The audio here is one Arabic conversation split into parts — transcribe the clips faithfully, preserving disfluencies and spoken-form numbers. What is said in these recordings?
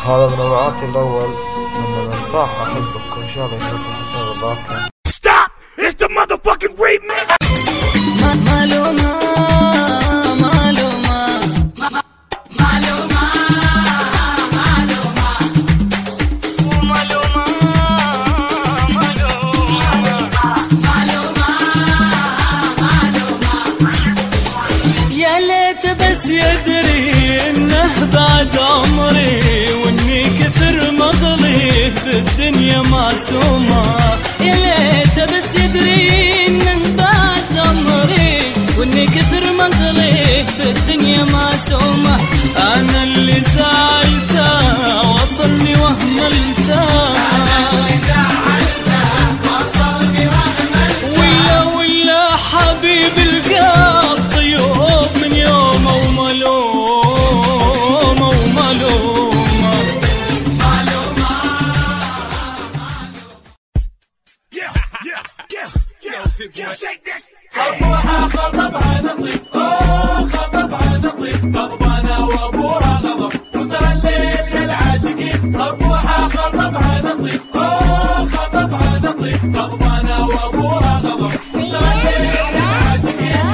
هذا من الوقت الأول من مرتاح أحبك وإن شاء الله يكون في حسن رضاك. Stop! It's the motherfucking remix! معلومة معلومة معلومة معلومة ومعلومة معلومة معلومة يا ليت بس يدري إنه بعد عمري وإني كثر مغلي بالدنيا معصومة. يا ليت بس يدري إنه بعد عمري وإني كثر مغلي بالدنيا معصومة. أنا اللي زعلته وصلني وهملته، أنا اللي زعلته وصلني وهملته، ولا ولا حبيب القلب طيوب من يوم وملومة وملومة معلومة. صبوحة خطبها نصيب، اوه خطبها نصيب، غضبانة وابوها غضب، وصل الليل يا العاشقين. صبوحة خطبها نصيب، اوه خطبها نصيب، غضبانة وابوها غضب، وصل الليل يا العاشقين.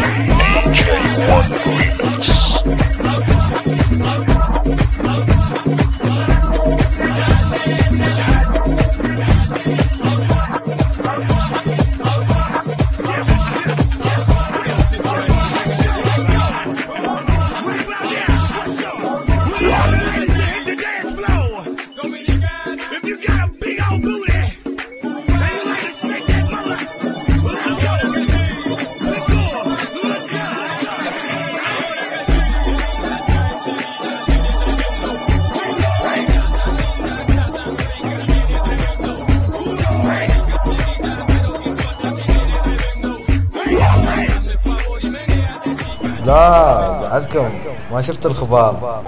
لا بعدكم ما شفت الخبار.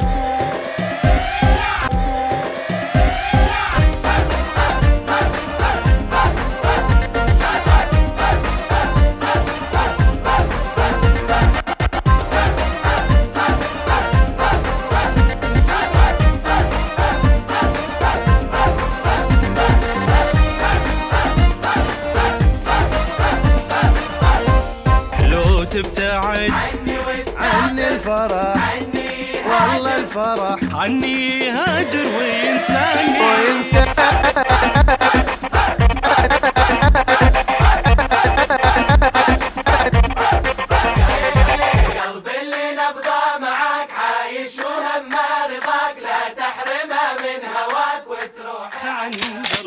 لو تبتعد عني الفرح والله الفرح عني هاجر وينساني وينساني. قلبي اللي نبضى معاك عايش وهم رضاك، لا تحرمه من هواك وتروح عني.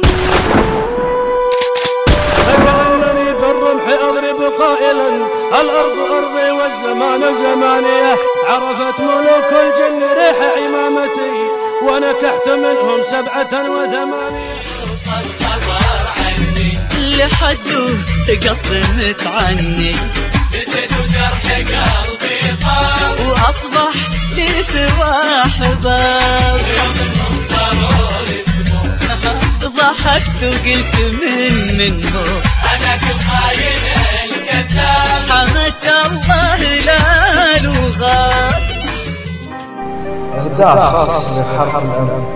كأنني بالرمح أضرب قائلا الأرض أرضي والزمان زمانية. عرفت ملوك الجن ريح عمامتي ونكحت منهم سبعة وثمانية. وصل خبر عني لحده قصد متعني، نسيت وجرح قلبي طاب وأصبح لي سوى أحباب. يوم ضرور اسمه ضحكت وقلت من منه أنا كنت خاين الكذاب، حمدت الله لا لغات. إهداء خاص لحرف العلم.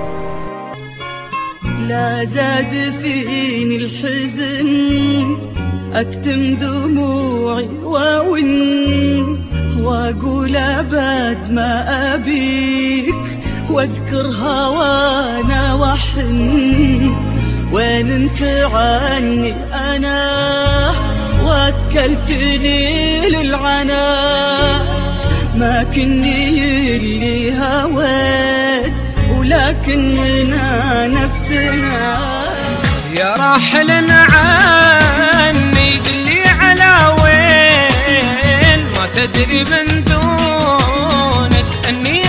لا زاد فيني الحزن أكتم دموعي وأون وأقول أبد ما أبيك واذكر هوانا وحن. وين انت عني أنا وكلتني للعنا، ما كني اللي هويت ولكننا نفسنا. يا راحل عني قلي على وين، ما تدري من دونك اني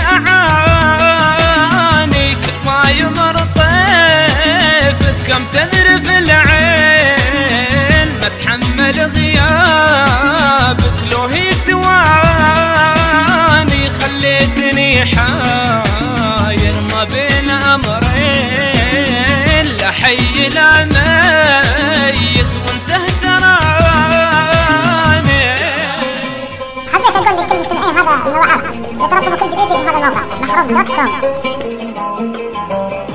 اعانيك. ما يمر طيفك كم تذرف العين، ما اتحمل غيابك لو هي ثواني. خليتني حاير ما بين امرين، لا حي لا ميت وانت تراني. حبيت اقول لك المستمعين هذا الموعد، يترقبوا كل جديد في هذا الموقع محروم دوت كوم.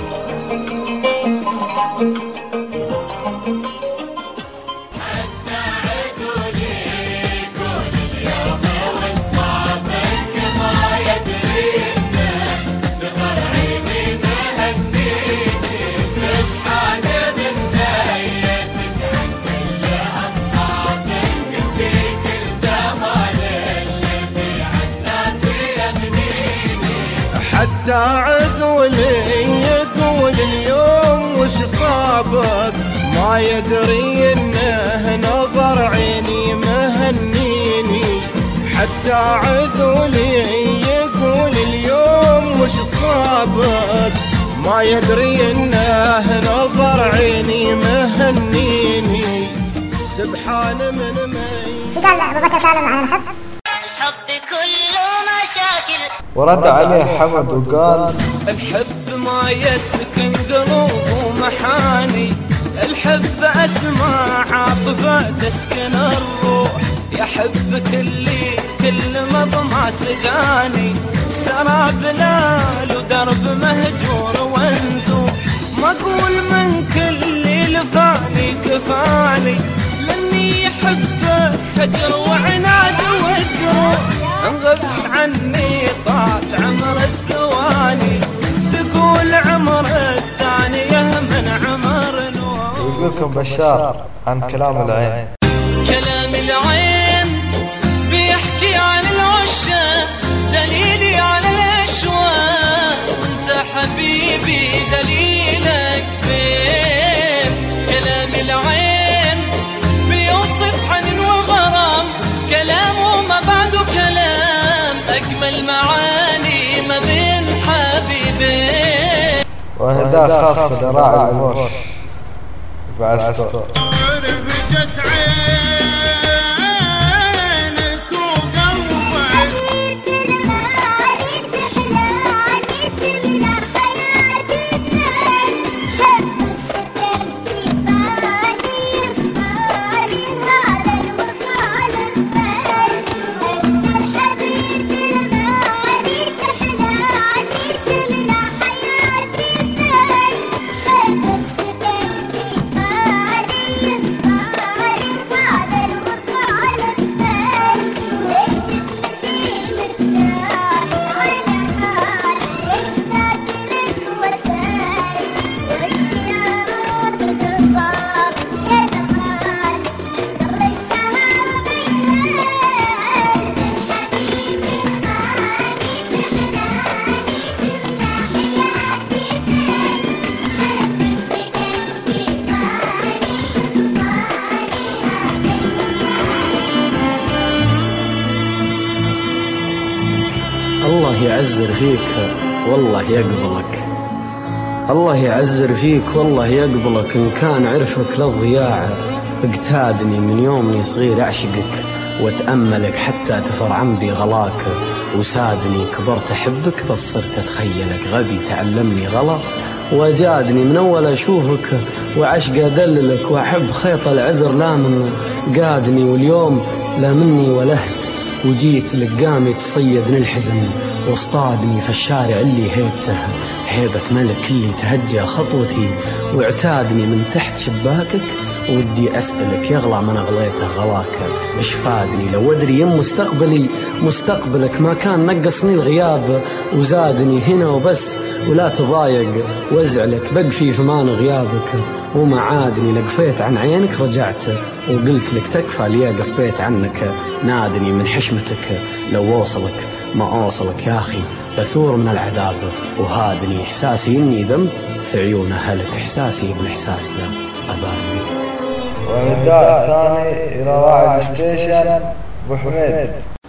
حتى عذولي يقول اليوم وش صابك، ما يدري انه نظر عيني مهنيني. حتى عذولي يقول اليوم وش صابك، ما يدري انه نظر عيني مهنيني. سبحان من مي. شو قال ابو بكر سالم عن الحب؟ الحب كله مشاكل. ورد عليه حمد وقال الحب ما يسكن قلوب ومحاني، الحب اسمع عاطفة تسكن الروح. يحبك اللي كل مضمع سقاني، سراب لال ودرب مهجور وانزوح. ما اقول من كل لفاني كفاني، لاني يحبه حجر وعناد وجروح. انغب عني طال عمر الثواني، تقول عمر الثانية من عمر نوح. ويقولكم بشار عن كلام العين. كلام العين بيحكي عن العشاق، دليلي على الاشواق، وانت حبيبي دليلك فين. كلام العين بيوصف حنين وغرام، كلامه ما بعده كلام، اجمل معاني ما بين حبيبين. وهداء خاصة لراعي الورش بعسكر. رفجت عينك وقلبك، الله يعزر فيك والله يقبلك، الله يعزر فيك والله يقبلك. إن كان عرفك للضياع، اقتادني من يومني صغير أعشقك وأتأملك حتى تفرعن بي غلاك. وسادني كبرت أحبك بس صرت أتخيلك، غبي تعلمني غلا وجادني من أول أشوفك وعشق أدللك. وأحب خيط العذر لا من قادني، واليوم لا مني ولهت وجيت لقامي تصيدني الحزن واصطادني في الشارع اللي هيبته هيبة ملك اللي تهجى خطوتي. واعتادني من تحت شباكك ودي أسألك يغلى من أغليته غلاك. اشفادني لو أدري يم مستقبلي مستقبلك، ما كان نقصني الغياب وزادني هنا وبس. ولا تضايق وازعلك بقفي في مان غيابك، وما عادني لقفيت عن عينك رجعت وقلت لك تكفى ليا قفيت عنك. نادني من حشمتك لو وصلك ما أوصلك يا أخي، بثور من العذاب وهادني إحساسي إني ذنب في عيون أهلك. إحساسي بالإحساس ذا أباني. وهداء ثاني إلى راعي الستيشن أبو حميد.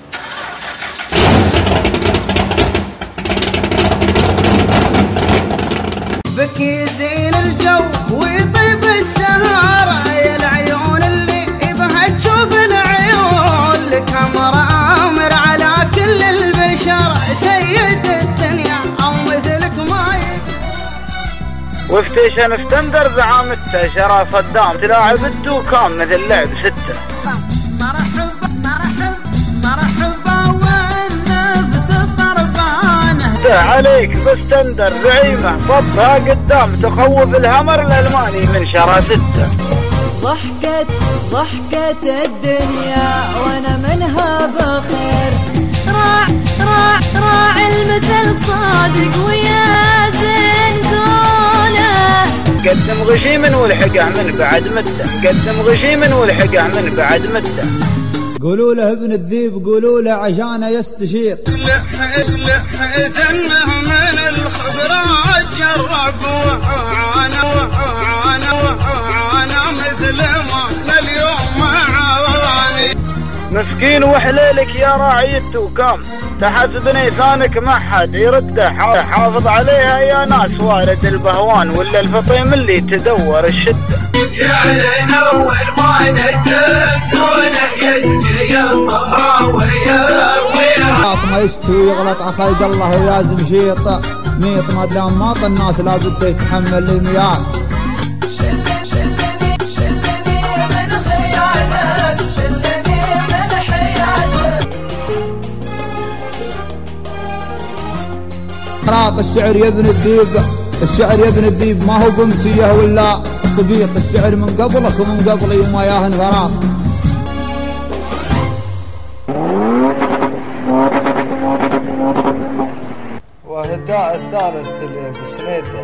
بك يزين الجو ويطيب السهارة، يا العيون اللي يبغى تشوف العيون. لك أمر أمر على كل البشر، سيد الدنيا أو مثلك ما يجي. وفتيشن افتندر زعامته شرف الدام، تلاعب الدوكان مثل لعب ستة. مرحبا مرحبا مرحبا والنفس طربانه. عليك بستندر زعيمه صبها قدام، تخوف الهمر الألماني من شرى ستة. ضحكت ضحكت الدنيا وانا منها بخير. راع راع راع المثل صادق ويا زين قوله. قدم غشيم والحقه من بعد مده، قدم غشيم والحقه من بعد مده. قولوا له ابن الذيب، قولوا له عشان يستشير. لحيت لحيت انه من الربوع وانا وانا وانا مثل ما اليوم معاني. مسكين وحليلك يا راعي التوكام، تحسب لسانك ما حد يرده، حافظ عليها يا ناس وارد البهوان ولا الفطيم اللي تدور الشده. يعلن اول ما نتمسونه يسجي الطهراوي الويرة ما يستوي يغلط عخيد الله لازم شيطه ميط ما دام ماط الناس لابد يتحمل المياه. شلني شلني شلني من خيالك شلني من حياتك. قراط الشعر يا ابن الديب، الشعر يا ابن الديب ما هو بمسيه ولا صديق، الشعر من قبلك ومن قبلي وما ياهن غراق. وهداء الثالث اللي بسنيده.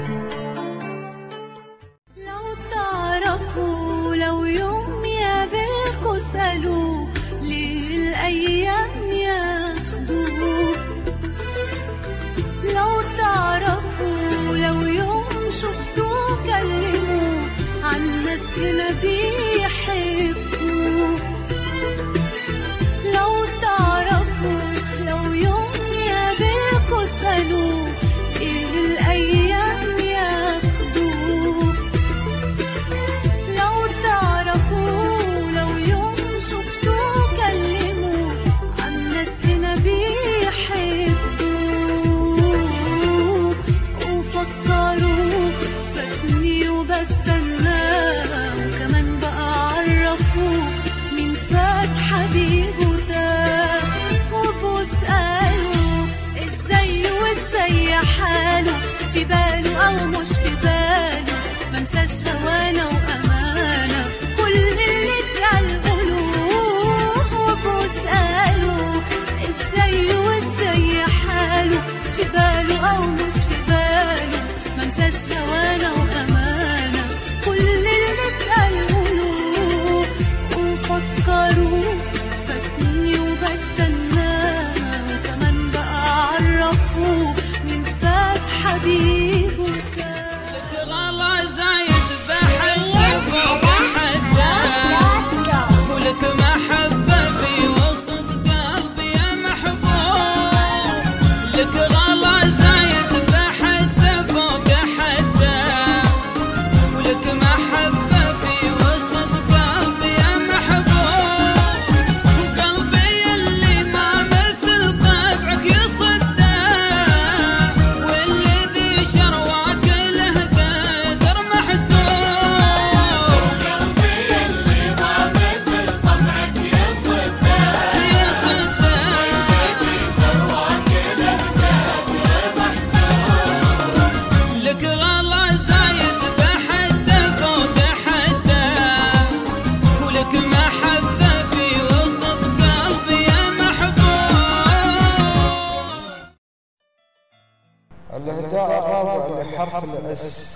لو تعرفوا لو يوم يقابلكوا سألوا ليه الأيام ياخدوه. لو تعرفوا لو يوم شفتوه كلموه عن ناس هنا بيحبوه. لو تعرفوا لو يوم يقابلكوا سألوه ايه الأيام ياخدوه. لو تعرفوا لو يوم شفتوه كلموه عن ناس هنا بيحبوه. وفكروا فاتني وبستناه وكمان بقى عرفوه مين فات حبيبه ده. وبسأله ازاي وازاي حاله في باله او مش في باله منساش هوانا وامانه كل اللي اتقال قولوه. وبسأله ازاي وازاي حاله في باله او مش في باله منساش هوانا وامانه كل اللي اتقال قولوه. وفكروا فاتني وبستناه وكمان بقى عرفوه من فات حبيبه ده. لك غلا زايد بحد فوق حده ولك محبة في وسط قلبي يا محبوب. لك غلا زايد بحد فوق حده ولك محبة في وسط قلبي يا محبوب. قلبي اللي ما مثل طبعك يصده واللي ذي شرواك له قدر محسوب. قلبي اللي ما مثل طبعك يصده يصده ذي شرواك له قدر محسوب. لك غلا زايد بحده فوق حده ولك محبة في وسط قلبي يا محبوب. الهداء الرابع لحرف الاس.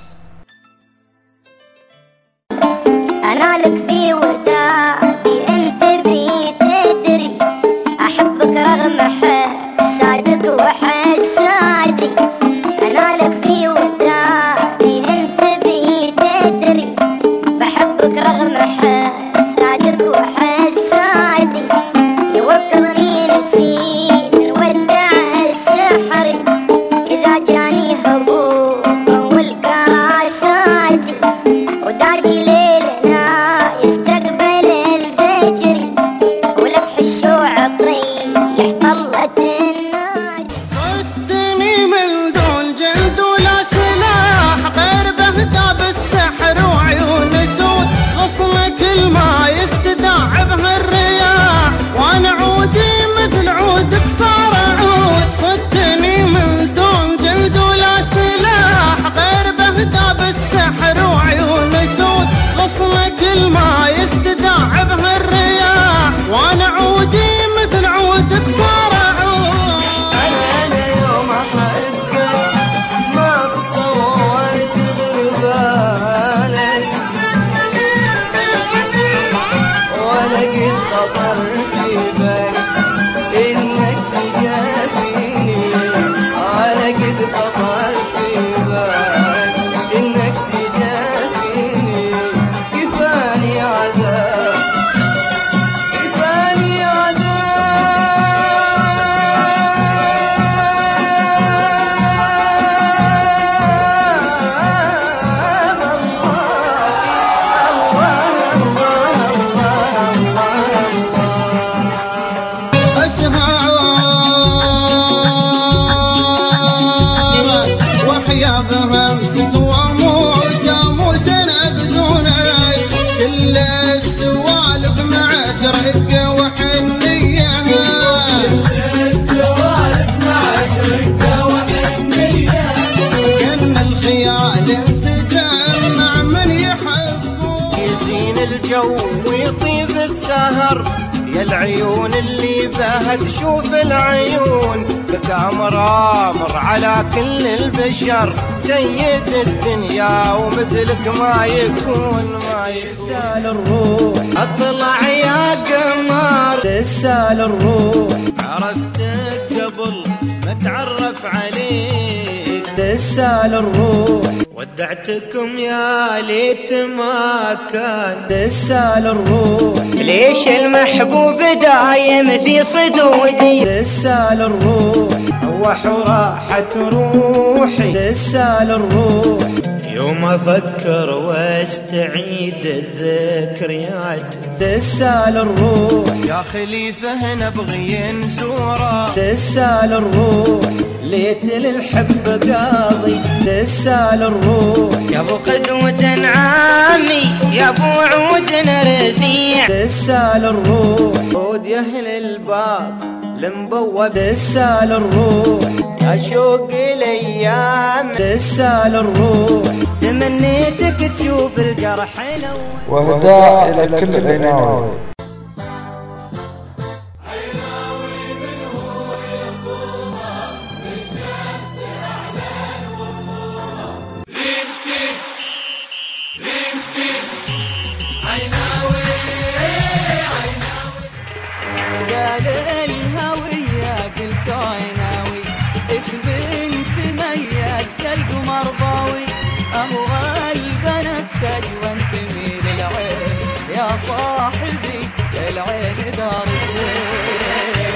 أنا لك في ودادي أنت بي تدري أحبك رغم حسادك وحسادي. أنا لك في ودادي أنت بي تدري بحبك رغم حسادك وحسادي. يوقظني نسيم ودع السحري إذا جاني هبوط والكراسادي. ودادي ليلنا يستقبل الفجر ولفح الشوع طريح طلت النادي. صدني من دون جلد ولا سلاح غير بهدى بالسحر وعيون سود. غصنك الما يستداع بها الرياح وانا عودي مثل عودك صار عود. صدني من دون جلد ولا سلاح غير بهدى بالسحر وعيون سود. غصنك الما يستداع بها الرياح وانا عودي مثل عودك صار عود. أنا يوم أحبك ما تصورت غربالك ولا قد خطر في بالي إنك تجافيني ولا قد خطر في بالي. بها سقوى موت اموت انا بدونك كل السوالف معك رقه وحنيه كل السوالف معك رقه وحنيه كان الخيال انسجم مع من يحبه يزين الجو ويطيب السهر يا العيون اللي بها تشوف العيون بك امر امر على كل البشر سيد الدنيا ومثلك ما يكون ما يسال الروح اطلع يا قمر تسال الروح عرفتك قبل ما اتعرف عليك تسال الروح ودعتكم يا ليت ما كان تسال الروح ليش المحبوب دايم في صدودي تسال الروح روح وراحت روحي تسال الروح يوم افكر واستعيد الذكريات تسال الروح يا خليفه نبغي نزوره تسال الروح ليت للحب قاضي تسال الروح يا ابو قدوة عامي يا ابو عود رفيع تسال الروح عود يا اهل الباب المبوب تسال الروح يا شوق الايام تسال الروح تمنيتك تشوف الجرح لو وهداء الى كل العناوي قال الهوية قلت عيناوي اسم بنت ميز قلب مرضاوي اهو قلب نفسك وانتمي للعين يا صاحبي العين دار الزين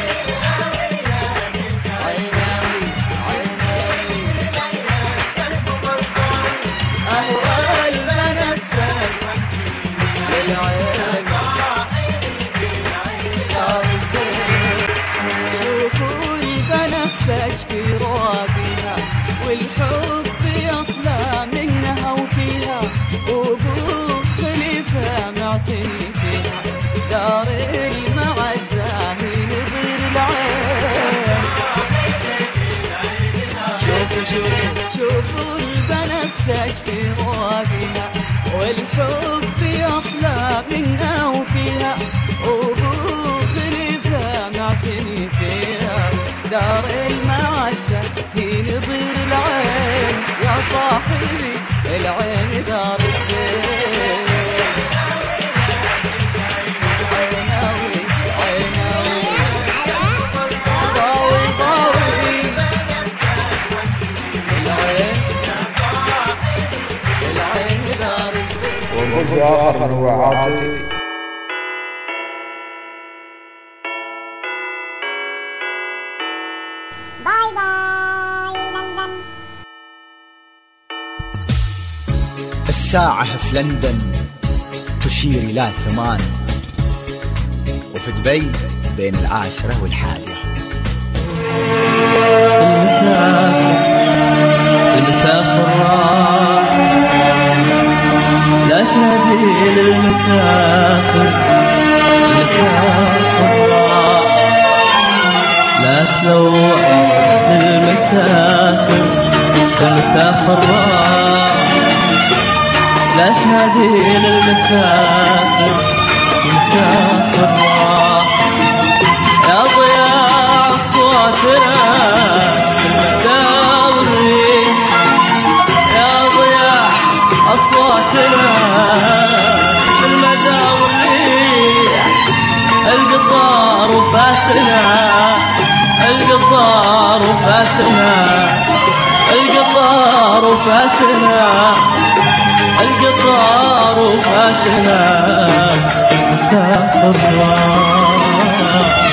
عيناوي عيناوي قلب مرضاوي اهو قلب نفسك للعين في روابها والحب يصلى منها وفيها وابوك خليفة معتني فيها دار المعزة هي نظير العين شوفوا شوفوا شوفوا البنفسج في روابها والحب يصلى منها وفيها وابوك خليفة معتني فيها دار المعزة هي نظير العين يا صاحبي العين دار الزين عيناوي عيناوي ضاوي ضاوي العين العين دار الزين ونقول في آخر وعاتي باي باي لندن. الساعة في لندن تشير إلى ثمان، وفي دبي بين العاشرة والحادية. المسافر راح لا تنادي للمسافر، المسافر راح لا تلوح للمسافر، المسافر راح لا تنادي للمسافر، المسافر راح يا ضياع صوتنا المداورين، يا ضياع أصواتنا المداورين، القطار وفاتنا القطار وفاتنا القطار وفاتنا القطار وفاتنا مسافر راح